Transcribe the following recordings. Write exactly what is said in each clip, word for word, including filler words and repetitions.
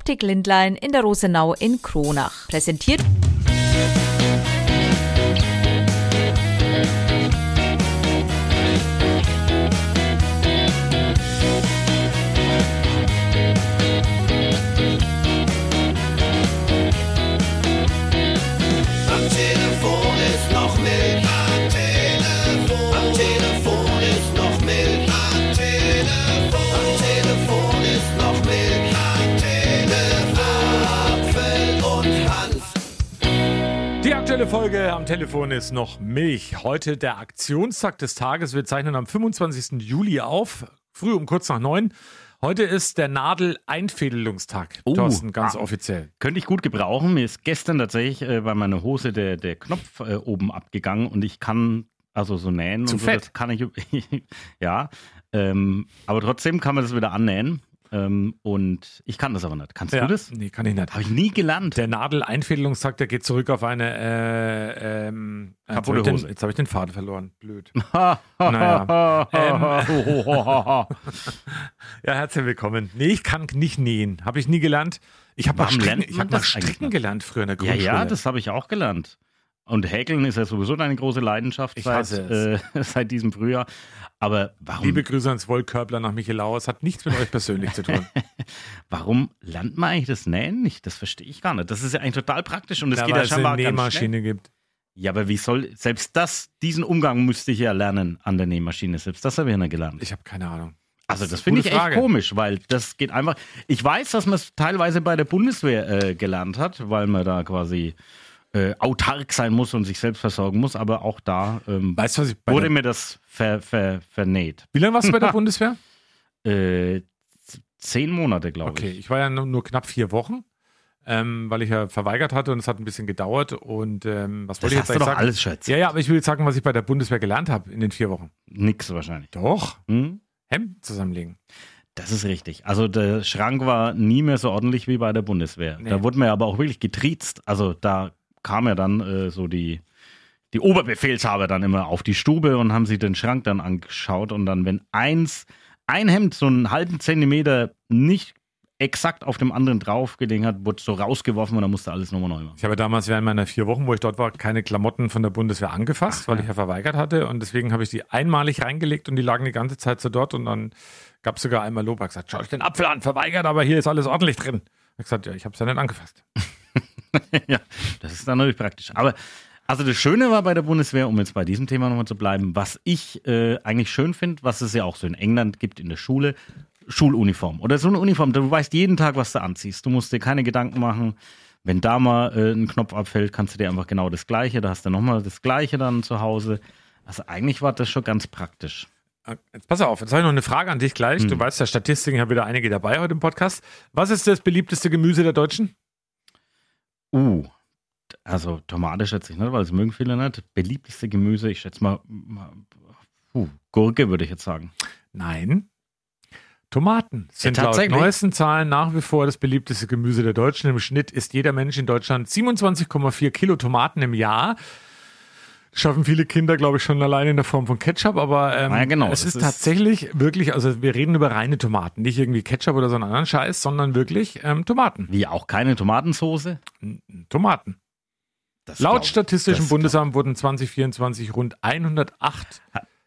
Optik Lindlein in der Rosenau in Kronach. Präsentiert Folge am Telefon ist noch Milch. Heute der Aktionstag des Tages. Wir zeichnen am fünfundzwanzigsten Juli auf, früh um kurz nach neun. Heute ist der Nadel-Einfädelungstag. Oh, Thorsten, ganz ah, offiziell. Könnte ich gut gebrauchen. Mir ist gestern tatsächlich äh, bei meiner Hose der, der Knopf äh, oben abgegangen und ich kann also so nähen. Zu und so, fett. Das kann ich, ja, ähm, aber trotzdem kann man das wieder annähen. Ähm, und ich kann das aber nicht. Kannst Ja, du das? Nee, kann ich nicht. Habe ich nie gelernt. Der Nadel-Einfädelungstag, der geht zurück auf eine äh, ähm, jetzt habe ich, den- jetzt hab ich den Faden verloren. Blöd. Naja. ähm, ja, herzlich willkommen. Nee, ich kann nicht nähen. Habe ich nie gelernt. Ich habe mal, Warum Stricken, lernt ich man hab mal das eigentlich Stricken nicht? gelernt früher in der Ja, Grundschule. ja, das habe ich auch gelernt. Und Häkeln ist ja sowieso deine große Leidenschaft Ich seit, hasse äh, seit diesem Frühjahr. Aber warum, Liebe Grüße ans Wollkörbler nach Michelau. Es hat nichts mit euch persönlich zu tun. warum lernt man eigentlich das Nähen nicht? Das verstehe ich gar nicht. Das ist ja eigentlich total praktisch und es Ja, geht weil ja es eine scheinbar ganz schnell. Nähmaschine gibt. Ja, aber wie soll, selbst das, diesen Umgang müsste ich ja lernen an der Nähmaschine. Selbst das habe ich ja nicht gelernt. Ich habe keine Ahnung. Also ist das eine finde ich gute echt Frage. komisch, weil das geht einfach. Ich weiß, dass man es teilweise bei der Bundeswehr äh, gelernt hat, weil man da quasi äh, autark sein muss und sich selbst versorgen muss, aber auch da ähm, Weißt du, was ich bei wurde der, mir das ver, ver, vernäht. Wie lange warst du bei der Bundeswehr? Äh, z- zehn Monate, glaube Okay, ich. ich war ja nur, nur knapp vier Wochen, ähm, weil ich ja verweigert hatte und es hat ein bisschen gedauert. Und ähm, was Das wollte ich hast jetzt du doch eigentlich sagen? alles schon erzählt. Ja, ja, aber ich will jetzt sagen, was ich bei der Bundeswehr gelernt habe in den vier Wochen. Nix wahrscheinlich. Doch. Hm? Hemd zusammenlegen. Das ist richtig. Also der Schrank war nie mehr so ordentlich wie bei der Bundeswehr. Nee. Da wurde man ja aber auch wirklich getriezt. Also da kam ja dann äh, so die, die Oberbefehlshaber dann immer auf die Stube und haben sich den Schrank dann angeschaut. Und dann, wenn eins, ein Hemd so einen halben Zentimeter nicht exakt auf dem anderen drauf gelegen hat, wurde so rausgeworfen und dann musste alles nochmal neu machen. Ich habe damals während meiner vier Wochen, wo ich dort war, keine Klamotten von der Bundeswehr angefasst, weil ich ja verweigert hatte. Und deswegen habe ich die einmalig reingelegt und die lagen die ganze Zeit so dort. Und dann gab es sogar einmal Lob, hat gesagt, schau euch den Apfel an, verweigert, aber hier ist alles ordentlich drin. Ich habe gesagt, ja, ich habe es ja nicht angefasst. Ja, das ist dann natürlich praktisch. Aber also das Schöne war bei der Bundeswehr, um jetzt bei diesem Thema nochmal zu bleiben, was ich äh, eigentlich schön finde, was es ja auch so in England gibt in der Schule, Schuluniform. Oder so eine Uniform, du weißt jeden Tag, was du anziehst. Du musst dir keine Gedanken machen. Wenn da mal äh, ein Knopf abfällt, kannst du dir einfach genau das Gleiche, da hast du nochmal das Gleiche dann zu Hause. Also eigentlich war das schon ganz praktisch. Jetzt pass auf, jetzt habe ich noch eine Frage an dich gleich. Du weißt ja, Statistiken haben wieder einige dabei heute im Podcast. Was ist das beliebteste Gemüse der Deutschen? Uh, also Tomate schätze ich nicht, weil es mögen viele nicht. Beliebteste Gemüse, ich schätze mal, mal uh, Gurke würde ich jetzt sagen. Nein. Tomaten sind Ja, laut tatsächlich? neuesten Zahlen nach wie vor das beliebteste Gemüse der Deutschen. Im Schnitt isst jeder Mensch in Deutschland siebenundzwanzig Komma vier Kilo Tomaten im Jahr. Das schaffen viele Kinder, glaube ich, schon alleine in der Form von Ketchup, aber ähm, Ja, genau, es das ist, ist- tatsächlich wirklich, also wir reden über reine Tomaten, nicht irgendwie Ketchup oder so einen anderen Scheiß, sondern wirklich ähm, Tomaten. Wie auch keine Tomatensoße. Tomaten. Das Laut glaub ich. Statistischem Das Bundesamt wurden zwanzig vierundzwanzig rund hundertachttausend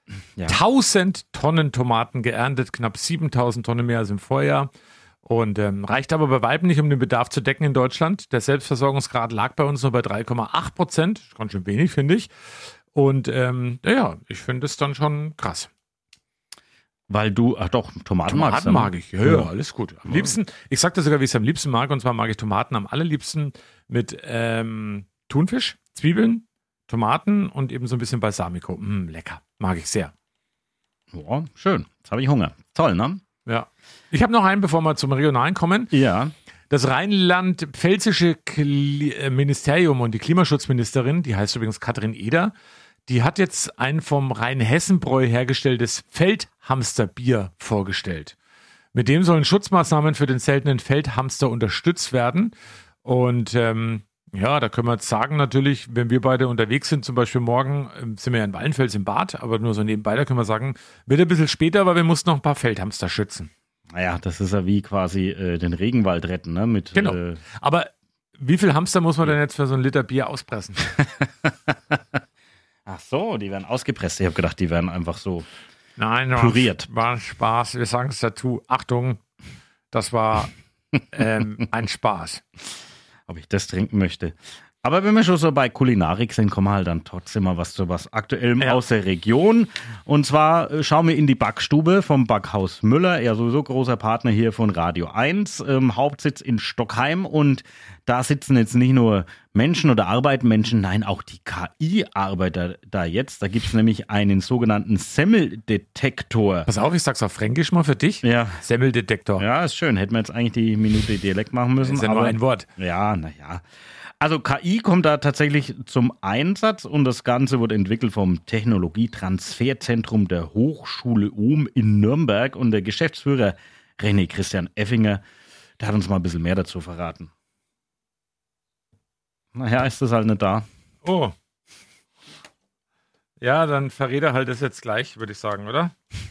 Ja. Tonnen Tomaten geerntet, knapp siebentausend Tonnen mehr als im Vorjahr. Und ähm, reicht aber bei weitem nicht, um den Bedarf zu decken in Deutschland. Der Selbstversorgungsgrad lag bei uns nur bei drei Komma acht Prozent. Ganz schön wenig, finde ich. Und ähm, ja, ich finde es dann schon krass. Weil du, ach doch, Tomaten magst. Tomaten du, ne? mag ich, ja, ja, alles gut. Am liebsten, ich sag dir sogar, wie ich es am liebsten mag, und zwar mag ich Tomaten am allerliebsten mit ähm, Thunfisch, Zwiebeln, Tomaten und eben so ein bisschen Balsamico. Mm, lecker, mag ich sehr. Ja, schön. Jetzt habe ich Hunger. Toll, ne? Ja. Ich habe noch einen, bevor wir zum Regionalen kommen. Ja. Das rheinland-pfälzische Kli- äh, Ministerium und die Klimaschutzministerin, die heißt übrigens Katrin Eder, die hat jetzt ein vom Rheinhessen-Bräu hergestelltes Feldhamsterbier vorgestellt. Mit dem sollen Schutzmaßnahmen für den seltenen Feldhamster unterstützt werden. Und ähm, ja, da können wir jetzt sagen natürlich, wenn wir beide unterwegs sind, zum Beispiel morgen, ähm, sind wir ja in Wallenfels im Bad, aber nur so nebenbei, da können wir sagen, wird ein bisschen später, weil wir mussten noch ein paar Feldhamster schützen. Naja, das ist ja wie quasi äh, den Regenwald retten, ne? Mit, Genau. Äh, Aber wie viel Hamster muss man denn jetzt für so einen Liter Bier auspressen? Ach so, die werden ausgepresst. Ich habe gedacht, die werden einfach so Nein, war, puriert. war ein Spaß. Wir sagen es dazu. Achtung, das war ähm, ein Spaß. Ob ich das trinken möchte. Aber wenn wir schon so bei Kulinarik sind, kommen wir halt dann trotzdem mal was zu was Aktuellem Ja. aus der Region. Und zwar äh, schauen wir in die Backstube vom Backhaus Müller, ja sowieso großer Partner hier von Radio eins, ähm, Hauptsitz in Stockheim. Und da sitzen jetzt nicht nur Menschen oder arbeiten Menschen, nein, auch die K I-Arbeiter da jetzt. Da gibt es nämlich einen sogenannten Semmeldetektor. Pass auf, ich sag's auf Fränkisch mal für dich. Ja. Semmeldetektor. Ja, ist schön. Hätten wir jetzt eigentlich die Minute Dialekt machen müssen. Das ist ja nur aber ein Wort. Ja, naja. Also K I kommt da tatsächlich zum Einsatz und das Ganze wurde entwickelt vom Technologietransferzentrum der Hochschule Ulm in Nürnberg und der Geschäftsführer René Christian Effinger, der hat uns mal ein bisschen mehr dazu verraten. Naja, ist das halt nicht da. Oh. Ja, dann verrät er halt das jetzt gleich, würde ich sagen, oder?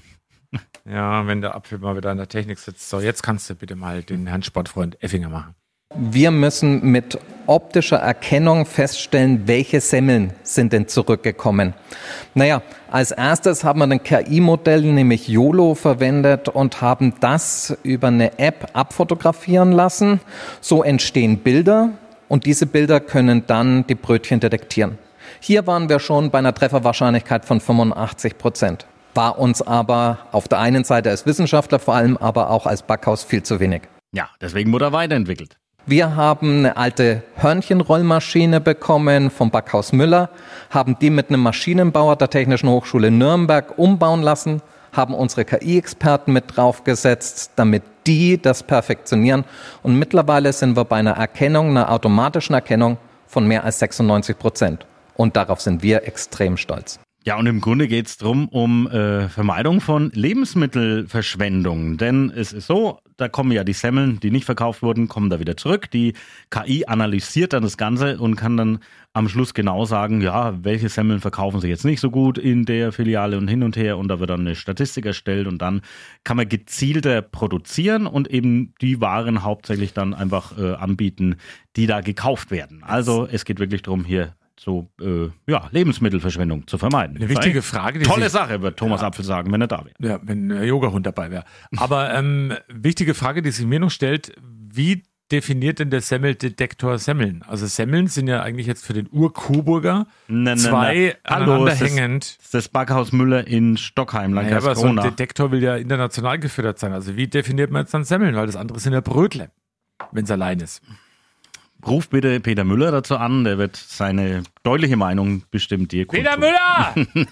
Ja, wenn der Apfel mal wieder an der Technik sitzt. So, jetzt kannst du bitte mal den Herrn Sportfreund Effinger machen. Wir müssen mit optischer Erkennung feststellen, welche Semmeln sind denn zurückgekommen. Naja, als erstes haben wir ein K I-Modell, nämlich YOLO, verwendet und haben das über eine App abfotografieren lassen. So entstehen Bilder und diese Bilder können dann die Brötchen detektieren. Hier waren wir schon bei einer Trefferwahrscheinlichkeit von fünfundachtzig Prozent. War uns aber auf der einen Seite als Wissenschaftler, vor allem aber auch als Backhaus viel zu wenig. Ja, deswegen wurde er weiterentwickelt. Wir haben eine alte Hörnchenrollmaschine bekommen vom Backhaus Müller, haben die mit einem Maschinenbauer der Technischen Hochschule Nürnberg umbauen lassen, haben unsere K I-Experten mit draufgesetzt, damit die das perfektionieren. Und mittlerweile sind wir bei einer Erkennung, einer automatischen Erkennung von mehr als sechsundneunzig Prozent. Und darauf sind wir extrem stolz. Ja, und im Grunde geht es darum, um äh, Vermeidung von Lebensmittelverschwendung. Denn es ist so, da kommen ja die Semmeln, die nicht verkauft wurden, kommen da wieder zurück. Die K I analysiert dann das Ganze und kann dann am Schluss genau sagen, ja, welche Semmeln verkaufen sich jetzt nicht so gut in der Filiale und hin und her. Und da wird dann eine Statistik erstellt und dann kann man gezielter produzieren und eben die Waren hauptsächlich dann einfach äh, anbieten, die da gekauft werden. Also es geht wirklich darum, hier so äh, ja, Lebensmittelverschwendung zu vermeiden. Eine wichtige Frage. Die Tolle sich, Sache, wird Thomas Ja. Apfel sagen, wenn er da wäre. Ja, wenn der Yoga-Hund dabei wäre. Aber ähm, wichtige Frage, die sich mir noch stellt, wie definiert denn der Semmeldetektor Semmeln? Also Semmeln sind ja eigentlich jetzt für den Ur-Coburger Na, na, zwei na. Hallo, es ist, aneinanderhängend. ist das Backhaus Müller in Stockheim, Naja, aber so ein Landkreis Detektor will ja international gefüttert sein. Also wie definiert man jetzt dann Semmeln? Weil das andere sind ja Brötle, wenn es allein ist. Ruf bitte Peter Müller dazu an, der wird seine deutliche Meinung bestimmt dir Peter kundtun. Müller!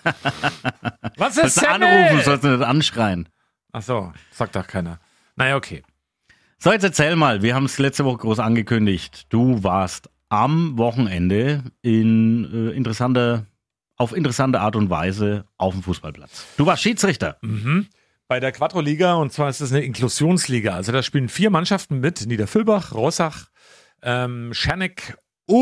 Was ist Sollst du Semmel? anrufen, sollst du nicht anschreien. Ach so, sagt doch keiner. Naja, okay. So, jetzt erzähl mal, wir haben es letzte Woche groß angekündigt. Du warst am Wochenende in äh, interessanter, auf interessante Art und Weise auf dem Fußballplatz. Du warst Schiedsrichter. Mhm. Bei der Quattro-Liga, und zwar ist es eine Inklusionsliga. Also da spielen vier Mannschaften mit: Niederfüllbach, Rossach, ähm, Scherneck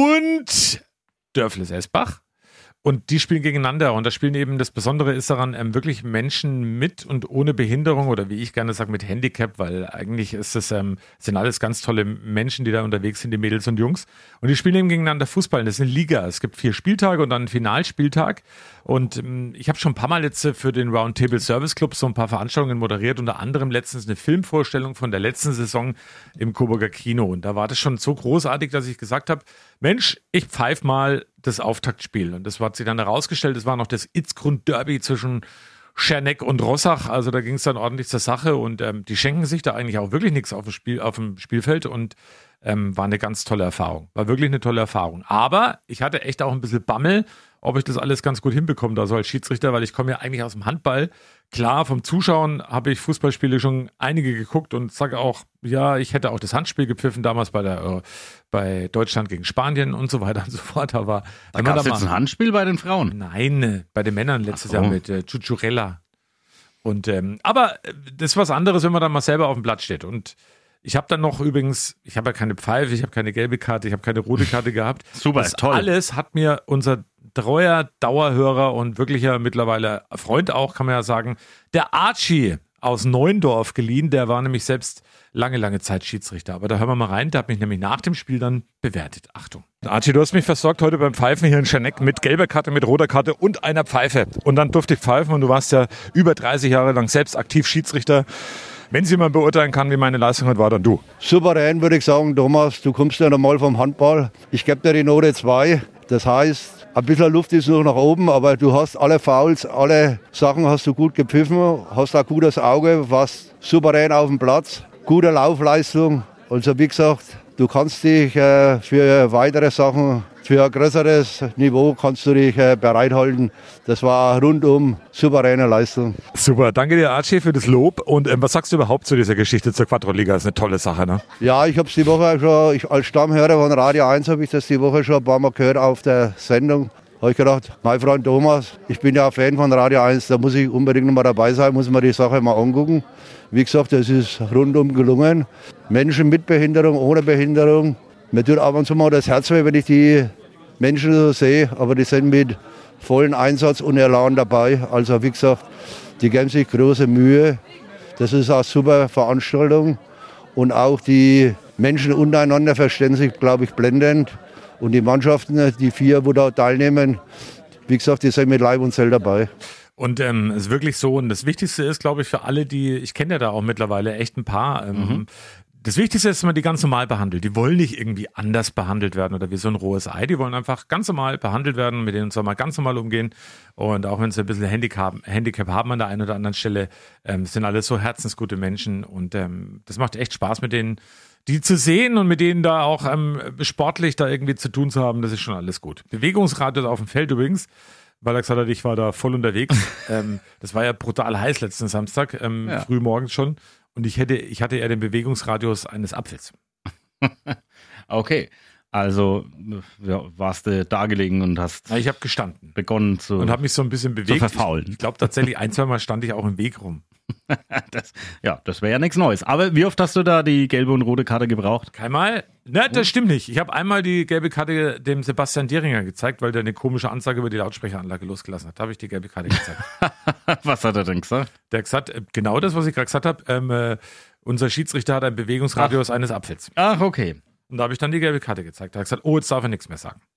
und Dörfles-Esbach. Und die spielen gegeneinander. Und da spielen eben, das Besondere ist daran, ähm, wirklich Menschen mit und ohne Behinderung oder wie ich gerne sage, mit Handicap, weil eigentlich ist es, ähm, sind alles ganz tolle Menschen, die da unterwegs sind, die Mädels und Jungs. Und die spielen eben gegeneinander Fußball. Das ist eine Liga. Es gibt vier Spieltage und dann einen Finalspieltag. Und ähm, ich habe schon ein paar Mal jetzt für den Roundtable Service Club so ein paar Veranstaltungen moderiert, unter anderem letztens eine Filmvorstellung von der letzten Saison im Coburger Kino. Und da war das schon so großartig, dass ich gesagt habe, Mensch, ich pfeife mal das Auftaktspiel. Und das hat sich dann herausgestellt, es war noch das Itzgrund-Derby zwischen Scherneck und Rossach. Also da ging es dann ordentlich zur Sache und ähm, die schenken sich da eigentlich auch wirklich nichts auf dem, Spiel, auf dem Spielfeld und ähm, war eine ganz tolle Erfahrung. War wirklich eine tolle Erfahrung. Aber ich hatte echt auch ein bisschen Bammel, ob ich das alles ganz gut hinbekomme, da so als Schiedsrichter, weil ich komme ja eigentlich aus dem Handball. Klar, vom Zuschauen habe ich Fußballspiele schon einige geguckt und sage auch, ja, ich hätte auch das Handspiel gepfiffen, damals bei der äh, bei Deutschland gegen Spanien und so weiter und so fort. Aber Da gab es jetzt ein Handspiel bei den Frauen. Nein, äh, bei den Männern letztes Ach so. Jahr mit äh, Chuchurella. Und ähm, aber äh, das ist was anderes, wenn man dann mal selber auf dem Platz steht. Und ich habe dann noch übrigens, ich habe ja keine Pfeife, ich habe keine gelbe Karte, ich habe keine rote Karte gehabt. Super, das toll. Alles hat mir unser treuer Dauerhörer und wirklicher mittlerweile Freund auch, kann man ja sagen, der Archie aus Neuendorf geliehen. Der war nämlich selbst lange, lange Zeit Schiedsrichter. Aber da hören wir mal rein. Der hat mich nämlich nach dem Spiel dann bewertet. Achtung. Archie, du hast mich versorgt heute beim Pfeifen hier in Scharneck mit gelber Karte, mit roter Karte und einer Pfeife. Und dann durfte ich pfeifen und du warst ja über dreißig Jahre lang selbst aktiv Schiedsrichter. Wenn sie mal beurteilen kann, wie meine Leistung heute war, dann du. Souverän würde ich sagen, Thomas, du kommst ja normal vom Handball. Ich gebe dir die Note zwei. Das heißt, ein bisschen Luft ist noch nach oben, aber du hast alle Fouls, alle Sachen hast du gut gepfiffen, hast ein gutes Auge, warst souverän auf dem Platz, gute Laufleistung. Also wie gesagt, du kannst dich äh, für weitere Sachen, für ein größeres Niveau kannst du dich äh, bereithalten. Das war rundum souveräne Leistung. Super, danke dir Archie für das Lob. Und ähm, was sagst du überhaupt zu dieser Geschichte zur Quattro-Liga? Das ist eine tolle Sache, ne? Ja, ich habe es die Woche schon, ich, als Stammhörer von Radio eins habe ich das die Woche schon ein paar Mal gehört auf der Sendung. Habe ich gedacht, mein Freund Thomas, ich bin ja Fan von Radio eins, da muss ich unbedingt noch mal dabei sein, muss man die Sache mal angucken. Wie gesagt, es ist rundum gelungen. Menschen mit Behinderung, ohne Behinderung. Mir tut ab und zu mal das Herz weh, wenn ich die Menschen so sehe, aber die sind mit vollem Einsatz und Elan dabei. Also wie gesagt, die geben sich große Mühe. Das ist eine super Veranstaltung. Und auch die Menschen untereinander verstehen sich, glaube ich, blendend. Und die Mannschaften, die vier, die da teilnehmen, wie gesagt, die sind mit Leib und Seele dabei. Und ähm, es ist wirklich so, und das Wichtigste ist, glaube ich, für alle, die, ich kenne ja da auch mittlerweile echt ein paar, ähm, mhm. das Wichtigste ist, dass man die ganz normal behandelt. Die wollen nicht irgendwie anders behandelt werden oder wie so ein rohes Ei. Die wollen einfach ganz normal behandelt werden, mit denen soll man ganz normal umgehen. Und auch wenn sie ein bisschen Handicap, Handicap haben an der einen oder anderen Stelle, ähm, sind alles so herzensgute Menschen. Und ähm, das macht echt Spaß, mit denen die zu sehen und mit denen da auch ähm, sportlich da irgendwie zu tun zu haben. Das ist schon alles gut. Bewegungsradius auf dem Feld übrigens, weil er gesagt hat, ich war da voll unterwegs. ähm, das war ja brutal heiß letzten Samstag, ähm, ja. früh morgens schon. Und ich hätte, ich hatte eher den Bewegungsradius eines Apfels. Okay, also ja, warst du da gelegen und hast. Ja, ich habe gestanden. Begonnen zu. Und habe mich so ein bisschen bewegt. Zu verfaulen. Ich, ich glaube tatsächlich, ein, zwei Mal stand ich auch im Weg rum. das, ja, das wäre ja nichts Neues. Aber wie oft hast du da die gelbe und rote Karte gebraucht? Keinmal. Ne, das stimmt nicht. Ich habe einmal die gelbe Karte dem Sebastian Dieringer gezeigt, weil der eine komische Ansage über die Lautsprecheranlage losgelassen hat. Da habe ich die gelbe Karte gezeigt. Was hat er denn gesagt? Der hat gesagt, genau das, was ich gerade gesagt habe. Ähm, äh, unser Schiedsrichter hat einen Bewegungsradius Ach. eines Apfels. Ach, okay. Und da habe ich dann die gelbe Karte gezeigt. Da hat er gesagt, oh, jetzt darf er nichts mehr sagen.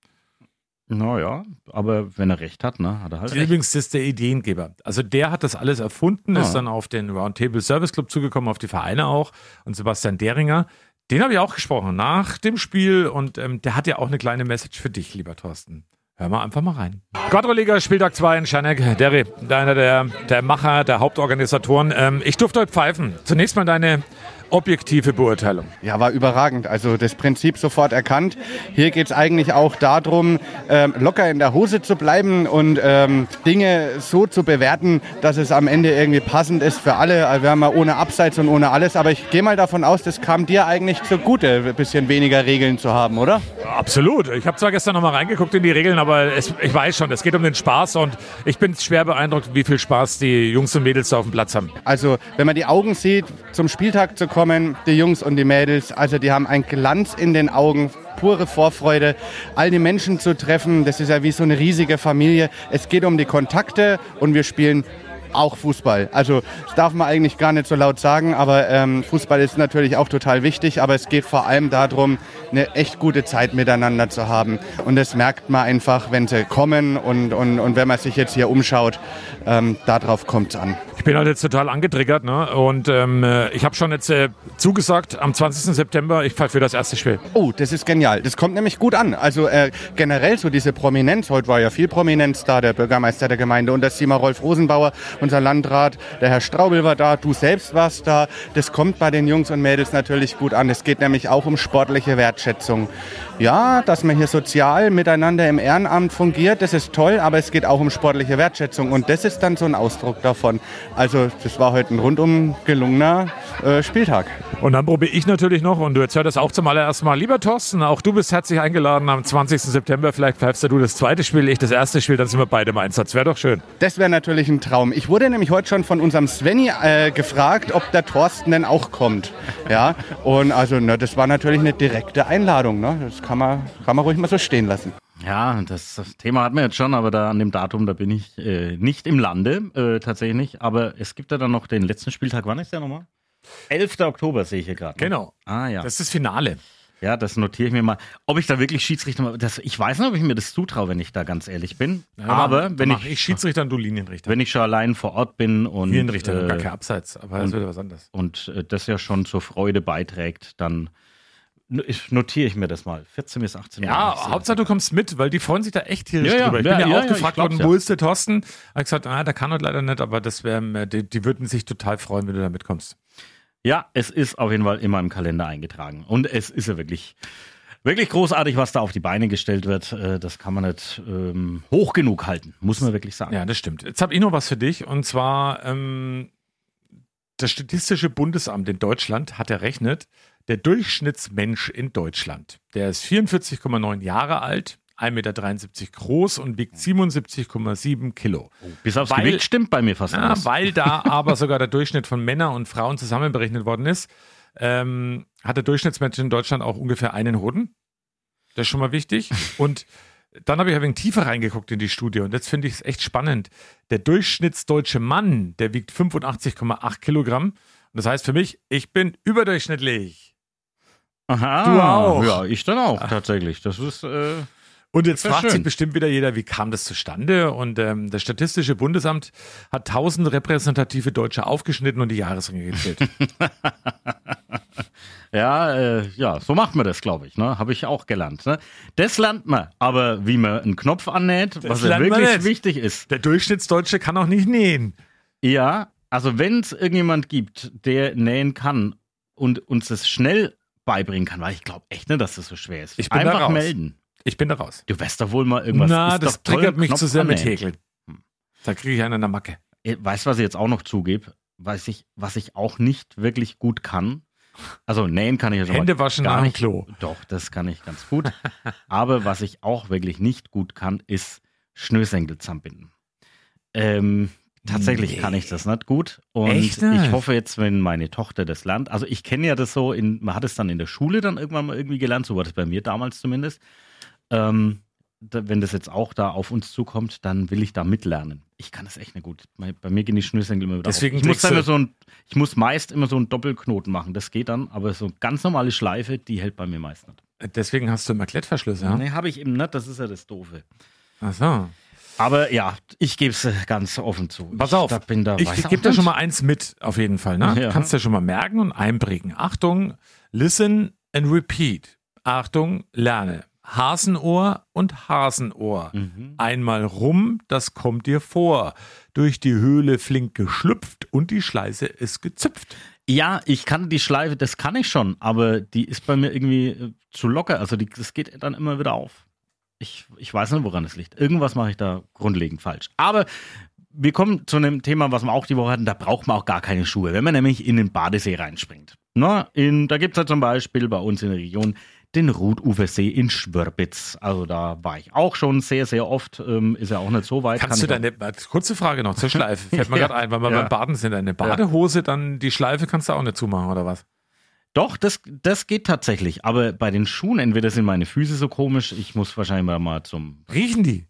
Naja, aber wenn er recht hat, ne, hat er halt recht. Übrigens, das ist der Ideengeber. Also der hat das alles erfunden, ist ah. dann auf den Roundtable Service Club zugekommen, auf die Vereine auch. Und Sebastian Deringer, den habe ich auch gesprochen nach dem Spiel. Und ähm, der hat ja auch eine kleine Message für dich, lieber Thorsten. Hör mal einfach mal rein. Quadro-Liga, Spieltag zwei in Scharneck. Derry, einer der, der Macher, der Hauptorganisatoren. Ähm, ich durfte heute pfeifen. Zunächst mal deine objektive Beurteilung. Ja, war überragend. Also das Prinzip sofort erkannt. Hier geht es eigentlich auch darum, ähm, locker in der Hose zu bleiben und ähm, Dinge so zu bewerten, dass es am Ende irgendwie passend ist für alle. Also wir haben mal ohne Abseits und ohne alles. Aber ich gehe mal davon aus, das kam dir eigentlich zugute, ein bisschen weniger Regeln zu haben, oder? Ja, absolut. Ich habe zwar gestern noch mal reingeguckt in die Regeln, aber es, ich weiß schon, es geht um den Spaß und ich bin schwer beeindruckt, wie viel Spaß die Jungs und Mädels da auf dem Platz haben. Also wenn man die Augen sieht, zum Spieltag zu kommen, die Jungs und die Mädels, also die haben einen Glanz in den Augen, pure Vorfreude, all die Menschen zu treffen, das ist ja wie so eine riesige Familie. Es geht um die Kontakte und wir spielen auch Fußball. Also das darf man eigentlich gar nicht so laut sagen, aber ähm, Fußball ist natürlich auch total wichtig, aber es geht vor allem darum, eine echt gute Zeit miteinander zu haben. Und das merkt man einfach, wenn sie kommen und, und, und wenn man sich jetzt hier umschaut, ähm, darauf kommt es an. Ich bin halt jetzt total angetriggert, ne? Und ähm, ich habe schon jetzt äh, zugesagt, am zwanzigsten September, ich pfeife für das erste Spiel. Oh, das ist genial. Das kommt nämlich gut an. Also äh, generell so diese Prominenz, heute war ja viel Prominenz da, der Bürgermeister der Gemeinde und das Thema Rolf Rosenbauer, unser Landrat, der Herr Straubel war da, du selbst warst da. Das kommt bei den Jungs und Mädels natürlich gut an. Es geht nämlich auch um sportliche Wertschätzung. Ja, dass man hier sozial miteinander im Ehrenamt fungiert, das ist toll, aber es geht auch um sportliche Wertschätzung und das ist dann so ein Ausdruck davon. Also das war heute ein rundum gelungener äh, Spieltag. Und dann probiere ich natürlich noch, und du erzählst das auch zum allerersten Mal, lieber Thorsten, auch du bist herzlich eingeladen am zwanzigsten September, vielleicht pfeifst du das zweite Spiel, ich das erste Spiel, dann sind wir beide im Einsatz, wäre doch schön. Das wäre natürlich ein Traum. Ich wurde nämlich heute schon von unserem Svenny äh, gefragt, ob der Thorsten denn auch kommt. Ja, und also na, das war natürlich eine direkte Einladung, ne? Das kann man, kann man ruhig mal so stehen lassen. Ja, das, das Thema hatten wir jetzt schon, aber da an dem Datum, da bin ich äh, nicht im Lande, äh, tatsächlich nicht. Aber es gibt ja dann noch den letzten Spieltag. Wann ist der nochmal? elfter Oktober sehe ich hier gerade. Genau. Ah ja. Das ist das Finale. Ja, das notiere ich mir mal. Ob ich da wirklich Schiedsrichter mache, das, ich weiß nicht, ob ich mir das zutraue, wenn ich da ganz ehrlich bin. Ja, aber dann wenn mach ich, ich Schiedsrichter und du Linienrichter. wenn ich schon allein vor Ort bin und Linienrichter, äh, gar kein Abseits, aber das und- wird was anderes. und äh, das ja schon zur Freude beiträgt, dann n- ich- notiere ich mir das mal. vierzehn bis achtzehn Uhr. Ja, Hauptsache du kommst mit, weil die freuen sich da echt tierisch Ja, ja, drüber. Ich ja, bin ja, ja, auch ja, gefragt ich glaub's worden, ja. wo ist der Thorsten? Er hat gesagt, ah, der kann heute leider nicht, aber das wär, die, die würden sich total freuen, wenn du da mitkommst. Ja, es ist auf jeden Fall immer im Kalender eingetragen. Und es ist ja wirklich, wirklich großartig, was da auf die Beine gestellt wird. Äh, Das kann man nicht ähm, hoch genug halten, muss man wirklich sagen. Ja, das stimmt. Jetzt habe ich noch was für dich und zwar ähm, das Statistische Bundesamt in Deutschland hat errechnet, der Durchschnittsmensch in Deutschland, der ist vierundvierzig Komma neun Jahre alt, ein Meter dreiundsiebzig groß und wiegt siebenundsiebzig Komma sieben Kilo. Bis aufs Weil- Gewicht stimmt bei mir fast Ja, alles. weil da aber sogar der Durchschnitt von Männern und Frauen zusammen berechnet worden ist, ähm, hat der Durchschnittsmensch in Deutschland auch ungefähr einen Hoden. Das ist schon mal wichtig. Und dann habe ich ein wenig tiefer reingeguckt in die Studie und jetzt finde ich es echt spannend. Der durchschnittsdeutsche Mann, der wiegt fünfundachtzig Komma acht Kilogramm. Und das heißt für mich, ich bin überdurchschnittlich. Aha, Du auch. Ja, ich dann auch tatsächlich. Das ist äh, Und jetzt Sehr fragt sich schön. bestimmt wieder jeder, wie kam das zustande? Und ähm, das Statistische Bundesamt hat tausend repräsentative Deutsche aufgeschnitten und die Jahresringe gezählt. ja, äh, ja, so macht man das, glaube ich. Ne? Habe ich auch gelernt. Ne? Das lernt man. Aber wie man einen Knopf annäht, was ja lernt man wirklich nicht. wichtig ist. Der Durchschnittsdeutsche kann auch nicht nähen. Ja, also wenn es irgendjemand gibt, der nähen kann und uns das schnell beibringen kann, weil ich glaube echt nicht, dass das so schwer ist. Ich bin da Einfach raus. melden. Ich bin da raus. Du weißt doch wohl mal irgendwas. Na, ist das doch toll, triggert mich Knopf zu sehr mit annähen. Häkeln. Da kriege ich einen an der Macke. Äh, Weißt du, was ich jetzt auch noch zugebe? Weiß ich, was ich auch nicht wirklich gut kann. Also nähen kann ich ja schon Hände mal waschen gar nach dem nicht. Klo. Doch, das kann ich ganz gut. Aber was ich auch wirklich nicht gut kann, ist Schnürsenkel zusammenbinden. Ähm, tatsächlich Nee. kann ich das nicht gut. Und Echt nicht? ich hoffe jetzt, wenn meine Tochter das lernt, also ich kenne ja das so, in, man hat es dann in der Schule dann irgendwann mal irgendwie gelernt, so war das bei mir damals zumindest. Ähm, da, wenn das jetzt auch da auf uns zukommt, dann will ich da mitlernen. Ich kann das echt nicht gut. Bei, bei mir gehen die Schnürsenkel immer wieder Deswegen auf. Ich muss, kriegst da du- immer so ein, ich muss meist immer so einen Doppelknoten machen. Das geht dann, aber so eine ganz normale Schleife, die hält bei mir meist nicht. Deswegen hast du immer Klettverschlüsse, ja? Nee, habe ich eben nicht, das ist ja das Doofe. Ach so. Aber ja, ich gebe es ganz offen zu. Pass ich, auf, Da bin da, ich weiß auch gebe dir nicht. schon mal eins mit, auf jeden Fall. Ne? Ja. Kannst du schon mal merken und einprägen. Achtung, listen and repeat. Achtung, lerne. Hasenohr und Hasenohr. Mhm. Einmal rum, das kommt dir vor. Durch die Höhle flink geschlüpft und die Schleiße ist gezüpft. Ja, ich kann die Schleife, das kann ich schon, aber die ist bei mir irgendwie äh, zu locker. Also die, das geht dann immer wieder auf. Ich, ich weiß nicht, woran es liegt. Irgendwas mache ich da grundlegend falsch. Aber wir kommen zu einem Thema, was wir auch die Woche hatten. Da braucht man auch gar keine Schuhe, wenn man nämlich in den Badesee reinspringt. Na, in, da gibt es ja zum Beispiel bei uns in der Region den Rutufersee in Schwörbitz. Also da war ich auch schon sehr, sehr oft. Ähm, ist ja auch nicht so weit. Kannst Kann du ich deine, kurze Frage noch zur Schleife, fällt mir Ja. gerade ein, weil wir Ja. beim Baden sind, eine Badehose, dann die Schleife kannst du auch nicht zumachen, oder was? Doch, das, das geht tatsächlich. Aber bei den Schuhen, entweder sind meine Füße so komisch, ich muss wahrscheinlich mal, mal zum, Riechen die?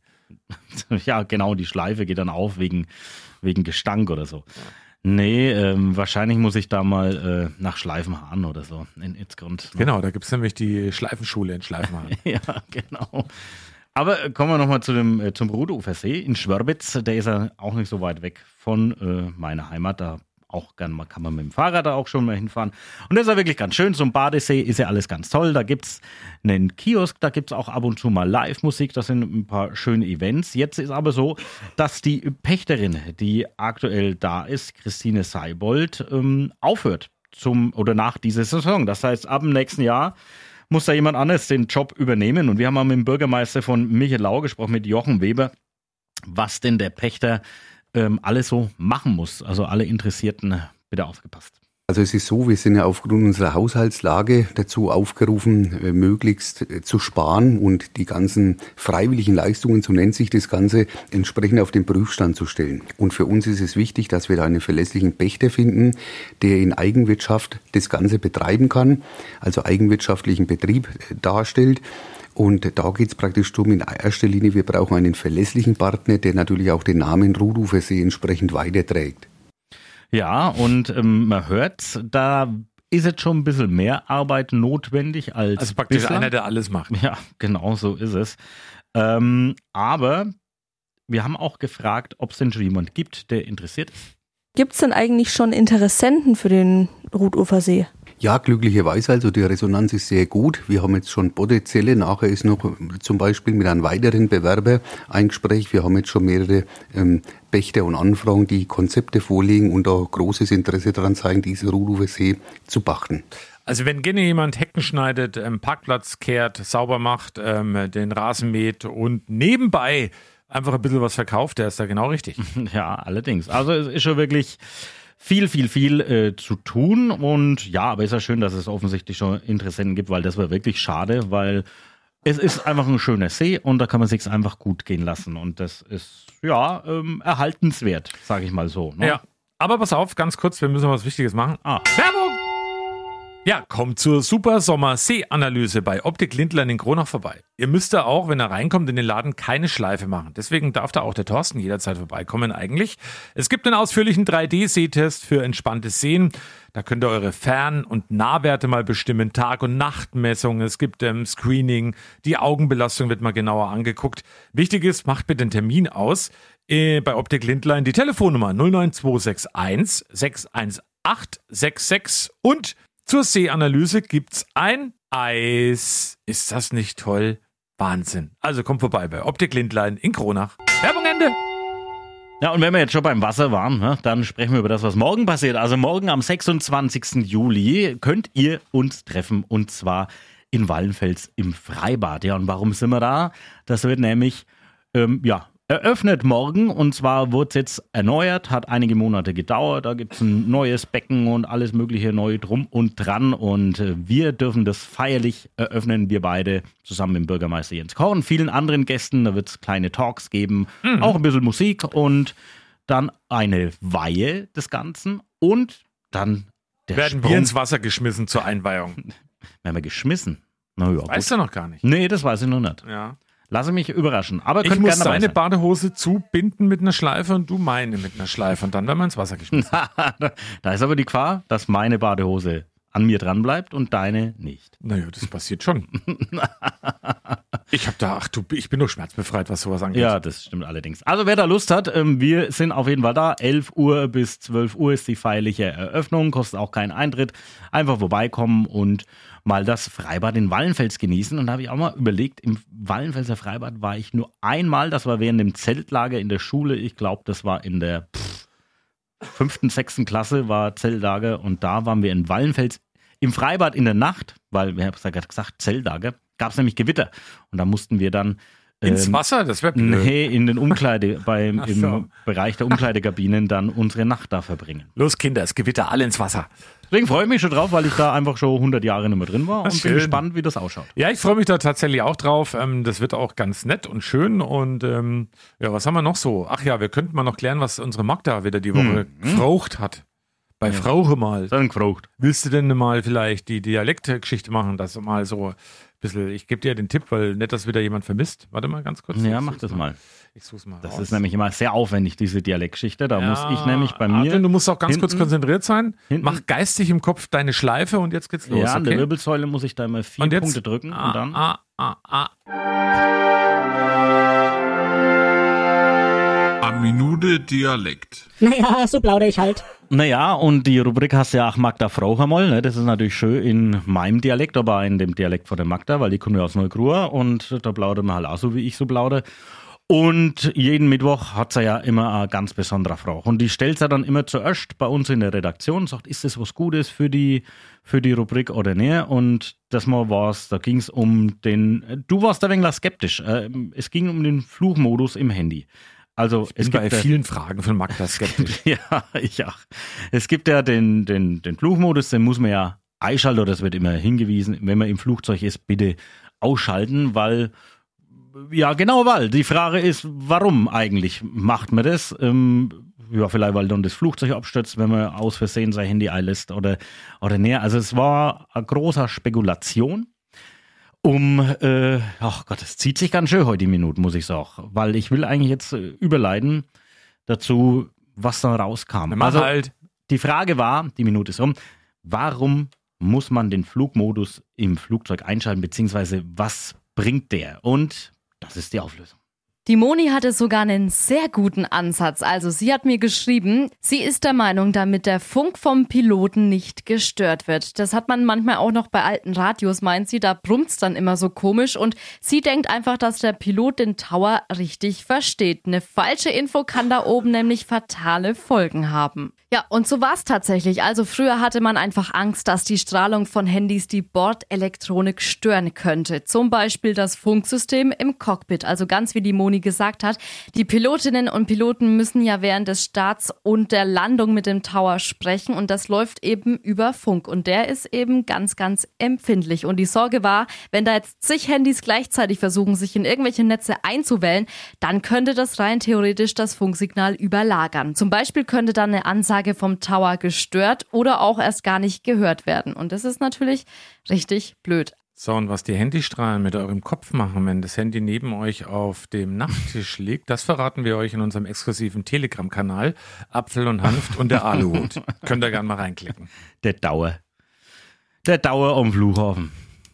ja genau, die Schleife geht dann auf wegen, wegen Gestank oder so. Nee, ähm, wahrscheinlich muss ich da mal äh, nach Schleifenhahn oder so in Itzgrund. Genau, da gibt es nämlich die Schleifenschule in Schleifenhahn. Ja, genau. Aber äh, kommen wir nochmal zu dem, äh, zum Rutufersee in Schwörbitz. Der ist ja auch nicht so weit weg von äh, meiner Heimat. Da auch gern mal, kann man mit dem Fahrrad da auch schon mal hinfahren. Und das ist ja wirklich ganz schön. So ein Badesee ist ja alles ganz toll. Da gibt es einen Kiosk, da gibt es auch ab und zu mal Live-Musik. Das sind ein paar schöne Events. Jetzt ist aber so, dass die Pächterin, die aktuell da ist, Christine Seibold, ähm, aufhört zum oder nach dieser Saison. Das heißt, ab dem nächsten Jahr muss da jemand anderes den Job übernehmen. Und wir haben mal mit dem Bürgermeister von Michelau gesprochen, mit Jochen Weber, was denn der Pächter ähm, alles so machen muss. Also alle Interessierten, bitte aufgepasst. Also es ist so, wir sind ja aufgrund unserer Haushaltslage dazu aufgerufen, möglichst zu sparen und die ganzen freiwilligen Leistungen, so nennt sich das Ganze, entsprechend auf den Prüfstand zu stellen. Und für uns ist es wichtig, dass wir da einen verlässlichen Pächter finden, der in Eigenwirtschaft das Ganze betreiben kann, also eigenwirtschaftlichen Betrieb darstellt. Und da geht es praktisch darum, in erster Linie, wir brauchen einen verlässlichen Partner, der natürlich auch den Namen Rudufersee entsprechend weiterträgt. Ja, und ähm, man hört, da ist jetzt schon ein bisschen mehr Arbeit notwendig als Also praktisch bislang. einer, der alles macht. Ja, genau so ist es. Ähm, aber wir haben auch gefragt, ob es denn schon jemand gibt, der interessiert ist. Gibt es denn eigentlich schon Interessenten für den Rudufersee? Ja, glücklicherweise, also die Resonanz ist sehr gut. Wir haben jetzt schon potenzielle, nachher ist noch zum Beispiel mit einem weiteren Bewerber ein Gespräch. Wir haben jetzt schon mehrere ähm, Pächter und Anfragen, die Konzepte vorlegen und da großes Interesse daran zeigen, diesen Rudufersee zu pachten. Also wenn gerne jemand Hecken schneidet, ähm, Parkplatz kehrt, sauber macht, ähm, den Rasen mäht und nebenbei einfach ein bisschen was verkauft, der ist da genau richtig. Ja, allerdings. Also es ist schon wirklich viel, viel, viel äh, zu tun und ja, aber ist ja schön, dass es offensichtlich schon Interessenten gibt, weil das wäre wirklich schade, weil es ist einfach ein schöner See und da kann man sich's einfach gut gehen lassen und das ist, ja, ähm, erhaltenswert, sage ich mal so. Ne? Ja, aber pass auf, ganz kurz, wir müssen was Wichtiges machen. Ah. Werbung! Ja, kommt zur Super Sommer See-Analyse bei Optik Lindlein in Kronach vorbei. Ihr müsst da auch, wenn er reinkommt in den Laden, keine Schleife machen. Deswegen darf da auch der Thorsten jederzeit vorbeikommen eigentlich. Es gibt einen ausführlichen drei D Sehtest für entspanntes Sehen. Da könnt ihr eure Fern- und Nahwerte mal bestimmen, Tag- und Nachtmessungen. Es gibt ähm, Screening, die Augenbelastung wird mal genauer angeguckt. Wichtig ist, macht bitte einen Termin aus äh, bei Optik Lindlein. Die Telefonnummer null neun zwei sechs eins sechs eins acht sechs sechs und zur Seeanalyse gibt's ein Eis. Ist das nicht toll? Wahnsinn. Also kommt vorbei bei Optik Lindlein in Kronach. Werbung Ende. Ja, und wenn wir jetzt schon beim Wasser waren, ne, dann sprechen wir über das, was morgen passiert. Also morgen am sechsundzwanzigsten Juli könnt ihr uns treffen und zwar in Wallenfels im Freibad. Ja, und warum sind wir da? Das wird nämlich, ähm, ja, eröffnet morgen und zwar wurde es jetzt erneuert, hat einige Monate gedauert, da gibt es ein neues Becken und alles mögliche neu drum und dran und äh, wir dürfen das feierlich eröffnen, wir beide zusammen mit dem Bürgermeister Jens Koch und vielen anderen Gästen, da wird es kleine Talks geben, mhm. auch ein bisschen Musik und dann eine Weihe des Ganzen und dann der Werden Sprung. wir ins Wasser geschmissen zur Einweihung? Werden wir geschmissen? Na ja, Weißt gut. du noch gar nicht. Nee, das weiß ich noch nicht. Ja. Lasse mich überraschen. Aber Ich könnt muss gerne dabei deine sein. Badehose zubinden mit einer Schleife und du meine mit einer Schleife und dann werden wir ins Wasser geschmissen. Da ist aber die Gefahr, dass meine Badehose an mir dran bleibt und deine nicht. Naja, das passiert schon. Ich hab da, ach du, ich bin doch schmerzbefreit, was sowas angeht. Ja, das stimmt allerdings. Also wer da Lust hat, ähm, wir sind auf jeden Fall da. elf Uhr bis zwölf Uhr ist die feierliche Eröffnung, kostet auch keinen Eintritt. Einfach vorbeikommen und mal das Freibad in Wallenfels genießen. Und da habe ich auch mal überlegt, im Wallenfelser Freibad war ich nur einmal, das war während dem Zeltlager in der Schule. Ich glaube, das war in der pff, fünften, sechsten Klasse war Zeltlager und da waren wir in Wallenfels im Freibad in der Nacht, weil, wir haben es ja gerade gesagt, Zeltlager, gab es nämlich Gewitter. Und da mussten wir dann Ins ähm, Wasser? Das wäre blöd. Nee, in den Umkleide, beim, Ach im so. Bereich der Umkleidekabinen dann unsere Nacht da verbringen. Los Kinder, es Gewitter, alle ins Wasser. Deswegen freue ich mich schon drauf, weil ich da einfach schon hundert Jahre nicht mehr drin war und schön. bin gespannt, wie das ausschaut. Ja, ich freue mich da tatsächlich auch drauf. Ähm, das wird auch ganz nett und schön. Und ähm, ja, was haben wir noch so? Ach ja, wir könnten mal noch klären, was unsere Magda wieder die Woche Hm. gefraucht hat. Bei Ja. Frauche mal. Dann gefragt. Willst du denn mal vielleicht die Dialektgeschichte machen, dass du mal so ein bisschen, ich gebe dir den Tipp, weil nicht, dass wieder jemand vermisst. Warte mal ganz kurz. Ja, Ich mach such's das mal. Ich such's mal Das raus. ist nämlich immer sehr aufwendig, diese Dialektgeschichte. Da Ja, muss ich nämlich bei mir. Adrian, du musst auch ganz hinten- kurz konzentriert sein. hinten- Mach geistig im Kopf deine Schleife und jetzt geht's los. Ja, an der okay? Wirbelsäule muss ich da immer vier Und jetzt? Punkte drücken ah, und dann. Ah, ah, ah. Eine Minute Dialekt. Naja, so plaudere ich halt. Naja, und die Rubrik hast ja auch Magda Frauch einmal, ne? Das ist natürlich schön in meinem Dialekt, aber auch in dem Dialekt von der Magda, weil die kommt ja aus Neugruer und da plaudert man halt auch so, wie ich so plaudere. Und jeden Mittwoch hat sie ja immer eine ganz besondere Frau. Und die stellt sie dann immer zuerst bei uns in der Redaktion und sagt, ist das was Gutes für die, für die Rubrik oder nicht? Und das Mal war's, da ging es um den, du warst ein wenig skeptisch, äh, es ging um den Fluchmodus im Handy. Also ich bin es bei gibt vielen Fragen von Magda skeptisch. ja, ich auch. Es gibt ja den, den, den Flugmodus, den muss man ja einschalten, oder es wird immer hingewiesen, wenn man im Flugzeug ist, bitte ausschalten, weil, ja genau, weil die Frage ist, warum eigentlich macht man das? Ähm, ja, vielleicht weil dann das Flugzeug abstürzt, wenn man aus Versehen sein Handy einlässt oder, oder näher. Also es war eine große Spekulation. Um, äh, ach Gott, es zieht sich ganz schön heute die Minute, muss ich sagen. Weil ich will eigentlich jetzt äh, überleiten dazu, was da rauskam. Also halt. Die Frage war, die Minute ist rum, warum muss man den Flugmodus im Flugzeug einschalten, beziehungsweise was bringt der? Und das ist die Auflösung. Die Moni hatte sogar einen sehr guten Ansatz. Also sie hat mir geschrieben, sie ist der Meinung, damit der Funk vom Piloten nicht gestört wird. Das hat man manchmal auch noch bei alten Radios, meint sie, da brummt's dann immer so komisch. Und sie denkt einfach, dass der Pilot den Tower richtig versteht. Eine falsche Info kann da oben nämlich fatale Folgen haben. Ja, und so war's tatsächlich. Also früher hatte man einfach Angst, dass die Strahlung von Handys die Bordelektronik stören könnte. Zum Beispiel das Funksystem im Cockpit. Also ganz wie die Moni gesagt hat, die Pilotinnen und Piloten müssen ja während des Starts und der Landung mit dem Tower sprechen und das läuft eben über Funk und der ist eben ganz, ganz empfindlich. Und die Sorge war, wenn da jetzt zig Handys gleichzeitig versuchen, sich in irgendwelche Netze einzuwählen, dann könnte das rein theoretisch das Funksignal überlagern. Zum Beispiel könnte dann eine Ansage vom Tower gestört oder auch erst gar nicht gehört werden. Und das ist natürlich richtig blöd. So, und was die Handystrahlen mit eurem Kopf machen, wenn das Handy neben euch auf dem Nachttisch liegt, das verraten wir euch in unserem exklusiven Telegram-Kanal Apfel und Hanft und der Aluhut. Könnt ihr gerne mal reinklicken. Der Dauer. Der Dauer am Flughafen.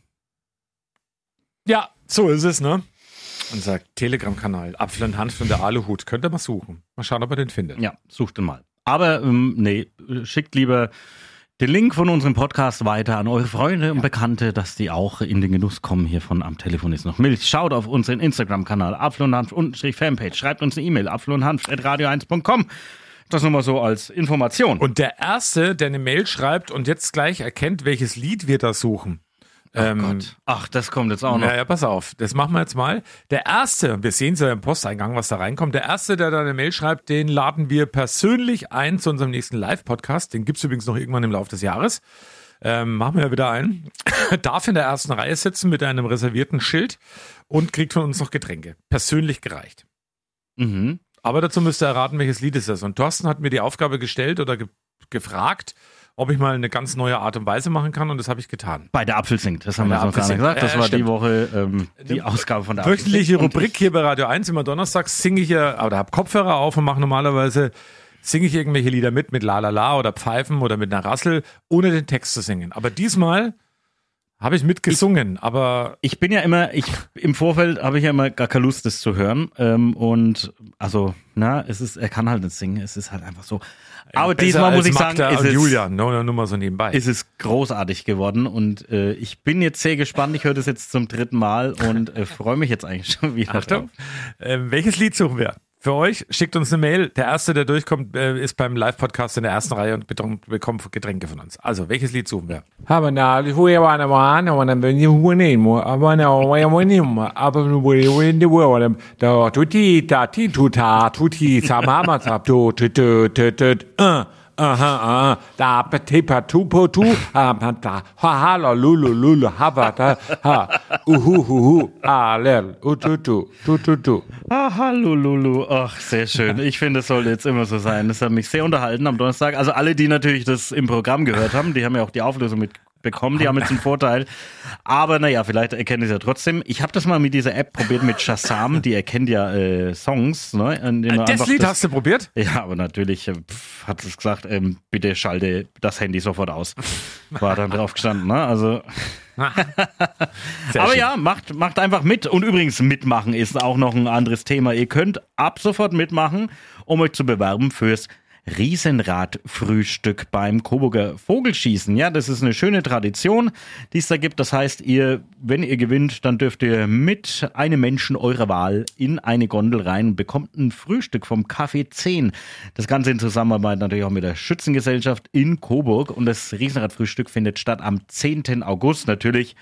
Ja, so ist es, ne? Unser Telegram-Kanal Apfel und Hanft und der Aluhut. Könnt ihr mal suchen. Mal schauen, ob ihr den findet. Ja, sucht den mal. Aber ähm, nee, schickt lieber den Link von unserem Podcast weiter an eure Freunde und Bekannte, dass die auch in den Genuss kommen hier von Am Telefon ist noch Milch. Schaut auf unseren Instagram-Kanal Apfel und Hanf unterstrich Fanpage. Schreibt uns eine E-Mail apfel und hanf at radio eins punkt com. Das nur mal so als Information. Und der Erste, der eine Mail schreibt und jetzt gleich erkennt, welches Lied wir da suchen. Oh ähm, Gott. Ach, das kommt jetzt auch noch. Ja, ja, pass auf, das machen wir jetzt mal. Der Erste, wir sehen es ja im Posteingang, was da reinkommt, der Erste, der da eine Mail schreibt, den laden wir persönlich ein zu unserem nächsten Live-Podcast. Den gibt es übrigens noch irgendwann im Laufe des Jahres. Ähm, machen wir ja wieder ein. Darf in der ersten Reihe sitzen mit einem reservierten Schild und kriegt von uns noch Getränke. Persönlich gereicht. Mhm. Aber dazu müsst ihr erraten, welches Lied es ist. Und Thorsten hat mir die Aufgabe gestellt oder ge- gefragt, ob ich mal eine ganz neue Art und Weise machen kann und das habe ich getan. Bei der Apfel singt, das haben wir jetzt noch gar nicht gesagt. Das äh, war stimmt. die Woche ähm, die Ausgabe von der Apfel singt. Wöchentliche Rubrik hier bei Radio eins, immer donnerstags singe ich ja, oder habe Kopfhörer auf und mache normalerweise, singe ich irgendwelche Lieder mit, mit La La La oder Pfeifen oder mit einer Rassel, ohne den Text zu singen. Aber diesmal habe ich mitgesungen, ich, aber... Ich bin ja immer, ich im Vorfeld habe ich ja immer gar keine Lust, das zu hören. Ähm, und also, na, es ist, er kann halt nicht singen, es ist halt einfach so. Aber Besser diesmal muss ich Magda sagen, ist und es, Julian, no, no, nur mal so nebenbei. Ist es großartig geworden und äh, ich bin jetzt sehr gespannt. Ich höre das jetzt zum dritten Mal und äh, freue mich jetzt eigentlich schon wieder. Achtung, ähm, welches Lied suchen wir? Für euch, schickt uns eine Mail. Der Erste, der durchkommt, äh, ist beim Live-Podcast in der ersten Reihe und bekommt Getränke von uns. Also, welches Lied suchen wir? Aha, ah, da petipa tu po tu, ah, da, ha, ha, la, lulu, lulu, ha, da, ha, uhu, hu, ah, lel, ututu, tututu. Ah, lulu, ach, sehr schön. Ich finde, es sollte jetzt immer so sein. Das hat mich sehr unterhalten am Donnerstag. Also alle, die natürlich das im Programm gehört haben, die haben ja auch die Auflösung mit bekommen, die haben jetzt einen Vorteil. Aber naja, vielleicht erkennt es ja trotzdem. Ich habe das mal mit dieser App probiert, mit Shazam, die erkennt ja äh, Songs. Ne, äh, das Lied das, hast du probiert? Ja, aber natürlich pff, hat es gesagt, ähm, bitte schalte das Handy sofort aus. War dann drauf gestanden, ne? Also... Aber schön. Ja, macht, macht einfach mit. Und übrigens, mitmachen ist auch noch ein anderes Thema. Ihr könnt ab sofort mitmachen, um euch zu bewerben fürs Riesenrad-Frühstück beim Coburger Vogelschießen. Ja, das ist eine schöne Tradition, die es da gibt. Das heißt, ihr, wenn ihr gewinnt, dann dürft ihr mit einem Menschen eurer Wahl in eine Gondel rein und bekommt ein Frühstück vom Café zehn. Das Ganze in Zusammenarbeit natürlich auch mit der Schützengesellschaft in Coburg. Und das Riesenrad-Frühstück findet statt am zehnten August. Natürlich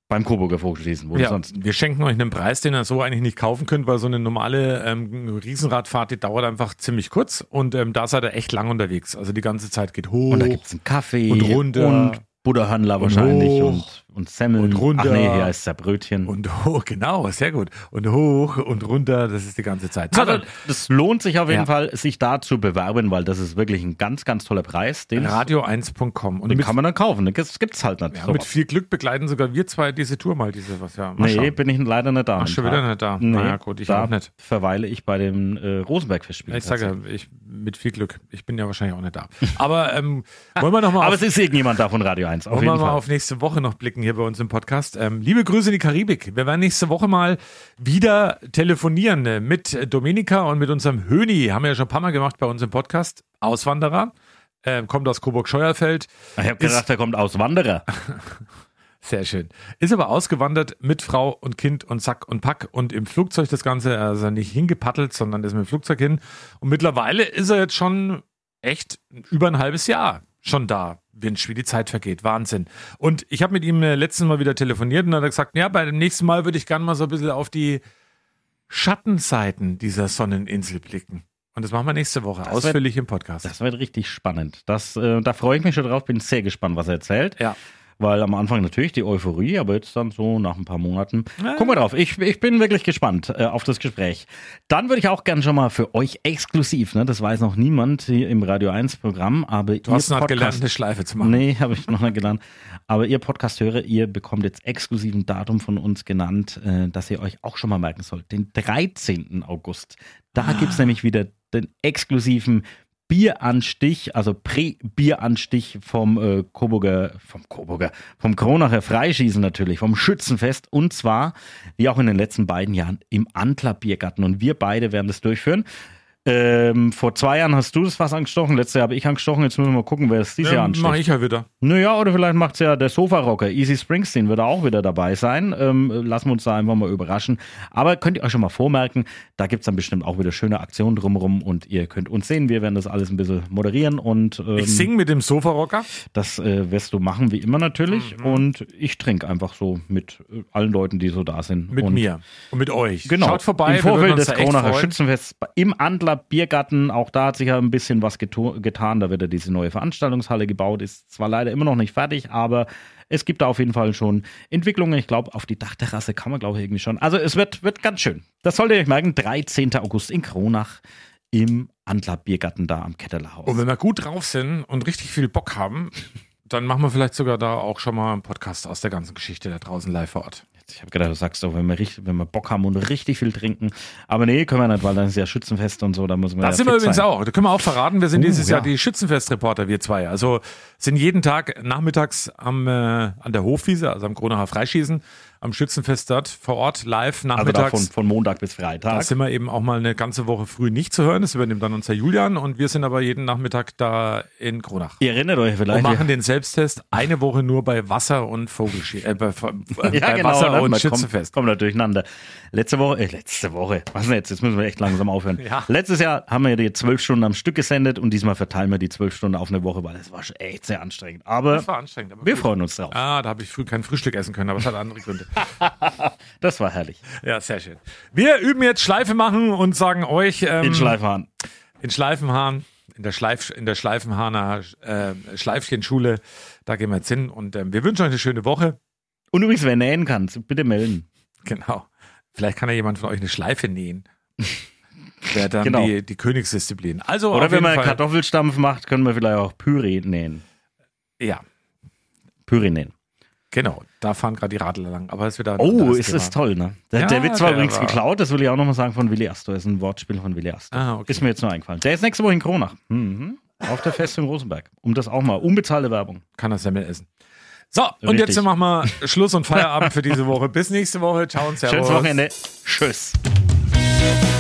Beim Coburger Vogelschießen, wo Ja, sonst. wir schenken euch einen Preis, den ihr so eigentlich nicht kaufen könnt, weil so eine normale ähm, Riesenradfahrt, die dauert einfach ziemlich kurz und ähm, da seid ihr echt lang unterwegs. Also die ganze Zeit geht hoch. Und da gibt es einen Kaffee und runter und Butterhandler und wahrscheinlich hoch und, und Semmeln. und runter. Ach nee, hier heißt es ja Brötchen. Und hoch, genau, sehr gut. Und hoch und runter, das ist die ganze Zeit. So, Also, das lohnt sich auf jeden Ja. Fall, sich da zu bewerben, weil das ist wirklich ein ganz, ganz toller Preis. Den radio eins punkt com. Und den mit, kann man dann kaufen. Das gibt's halt nicht. ja, sowas. mit viel Glück begleiten sogar wir zwei diese Tour mal, diese was ja. Mal Nee, schauen. bin ich leider nicht da. Ach, schon wieder nicht da. Nee, Naja, gut, ich da auch nicht. verweile ich bei dem äh, Rosenberg-Festspiel. Ich sage ja, ich, mit viel Glück. Ich bin ja wahrscheinlich auch nicht da. Aber ähm, wollen wir noch mal Aber auf, es ist irgendjemand da von Radio eins, auf wollen wir jeden mal Fall. auf nächste Woche noch blicken hier bei uns im Podcast. Ähm, liebe Grüße in die Karibik. Wir werden nächste Woche mal wieder telefonieren äh, mit Dominika und mit unserem Höni. Haben wir ja schon ein paar Mal gemacht bei uns im Podcast. Auswanderer. Ähm, kommt aus Coburg-Scheuerfeld. Ich habe gedacht, der kommt aus Wanderer. Sehr schön. Ist aber ausgewandert mit Frau und Kind und Sack und Pack und im Flugzeug das Ganze, also nicht hingepaddelt, sondern ist mit dem Flugzeug hin. Und mittlerweile ist er jetzt schon echt über ein halbes Jahr schon da. Winsch, wie die Zeit vergeht. Wahnsinn. Und ich habe mit ihm äh, letztes Mal wieder telefoniert und hat er gesagt, ja, bei dem nächsten Mal würde ich gerne mal so ein bisschen auf die Schattenseiten dieser Sonneninsel blicken. Und das machen wir nächste Woche Das ausführlich wird, im Podcast. Das wird richtig spannend. Das, äh, da freue ich mich schon drauf, bin sehr gespannt, was er erzählt. Ja. Weil am Anfang natürlich die Euphorie, aber jetzt dann so nach ein paar Monaten. Guck mal drauf, ich, ich bin wirklich gespannt äh, auf das Gespräch. Dann würde ich auch gerne schon mal für euch exklusiv, ne, das weiß noch niemand hier im Radio eins Programm, aber Du hast noch gelernt, eine Schleife zu machen. Nee, habe ich noch nicht gelernt. Aber ihr Podcast-Hörer, ihr bekommt jetzt exklusiv ein Datum von uns genannt, äh, dass ihr euch auch schon mal merken sollt. Den dreizehnten August. Da Ah. gibt's nämlich wieder den exklusiven Bieranstich, also Prä-Bieranstich vom äh, Coburger, vom Coburger, vom Kronacher Freischießen natürlich, vom Schützenfest und zwar, wie auch in den letzten beiden Jahren, im Antler Biergarten und wir beide werden das durchführen. Ähm, vor zwei Jahren hast du das Fass angestochen, letztes Jahr habe ich angestochen, jetzt müssen wir mal gucken, wer es dieses Jahr Ja, ansticht. mache ich ja wieder. Naja, oder vielleicht macht es ja der Sofa-Rocker. Easy Springsteen wird auch wieder dabei sein. Ähm, lassen wir uns da einfach mal überraschen. Aber könnt ihr euch schon mal vormerken, da gibt es dann bestimmt auch wieder schöne Aktionen drumherum und ihr könnt uns sehen. Wir werden das alles ein bisschen moderieren und ähm, Ich singe mit dem Sofa-Rocker. das äh, wirst du machen, wie immer natürlich. Mhm. Und ich trinke einfach so mit äh, allen Leuten, die so da sind. Mit und mir und mit euch. Genau. Schaut vorbei. Im wir würden Vorfeld uns des da echt Kronacher freuen. Schützenfests im Antler Biergarten. Auch da hat sich ja ein bisschen was getu- getan. Da wird ja diese neue Veranstaltungshalle gebaut. Ist zwar leider immer noch nicht fertig, aber es gibt da auf jeden Fall schon Entwicklungen. Ich glaube, auf die Dachterrasse kann man, glaube ich, irgendwie schon. Also es wird, wird ganz schön. Das solltet ihr euch merken. dreizehnten August in Kronach im Antler Biergarten da am Kettelerhaus. Und wenn wir gut drauf sind und richtig viel Bock haben, dann machen wir vielleicht sogar da auch schon mal einen Podcast aus der ganzen Geschichte da draußen live vor Ort. Ich habe gedacht, du sagst doch, wenn wir, richtig, wenn wir Bock haben und richtig viel trinken. Aber nee, können wir nicht, weil dann ist ja Schützenfest und so, da müssen wir Da ja sind fit wir übrigens sein. auch. Da können wir auch verraten, wir sind Uh, dieses ja. Jahr die Schützenfest-Reporter, wir zwei. Also sind jeden Tag nachmittags am, äh, an der Hofwiese, also am Kronacher Freischießen, am Schützenfest dort vor Ort, live Also da nachmittags. von, von Montag bis Freitag. Da sind wir eben auch mal eine ganze Woche früh nicht zu hören. Das übernimmt dann unser Julian und wir sind aber jeden Nachmittag da in Kronach. Ihr erinnert euch Und vielleicht. machen den Selbsttest eine Woche nur bei Wasser und Vogelschießen. Äh, bei äh, ja, bei genau, Wasser ne? und Man Schützenfest. Kommt, kommt da durcheinander. Letzte Woche, äh, letzte Woche, was denn jetzt? Jetzt müssen wir echt langsam aufhören. Ja. Letztes Jahr haben wir die zwölf Stunden am Stück gesendet und diesmal verteilen wir die zwölf Stunden auf eine Woche, weil es war schon echt sehr anstrengend. Aber Das war anstrengend. Aber wir gut. freuen uns drauf. Ah, da habe ich früh kein Frühstück essen können, aber es hat andere Gründe. Das war herrlich. Ja, sehr schön. Wir üben jetzt Schleife machen und sagen euch ähm, In Schleifhahn. in Schleifenhahn, in der, Schleif, in der Schleifenhahner äh, Schleifchenschule, da gehen wir jetzt hin und ähm, wir wünschen euch eine schöne Woche. Und übrigens, wer nähen kann, bitte melden. Genau. Vielleicht kann ja jemand von euch eine Schleife nähen. Wäre dann Genau. die, die Königsdisziplin. Also Oder auf wenn jeden man Fall, Kartoffelstampf macht, können wir vielleicht auch Püree nähen. Ja, Püree nähen. genau. Da fahren gerade die Radler lang. Aber es wird ein Oh, anderes ist Thema. das toll, ne? Der, Ja, der wird zwar der übrigens war- geklaut, das will ich auch nochmal sagen, von Willi Astor. Das ist ein Wortspiel von Willi Astor. Ah, okay. Ist mir jetzt nur eingefallen. Der ist nächste Woche in Kronach. Mhm. Auf der Festung Rosenberg. Um das auch mal. Unbezahlte Werbung. Kann das Semmel essen. So, und Richtig. jetzt machen wir Schluss und Feierabend für diese Woche. Bis nächste Woche. Ciao und servus. Schönes Wochenende. Tschüss.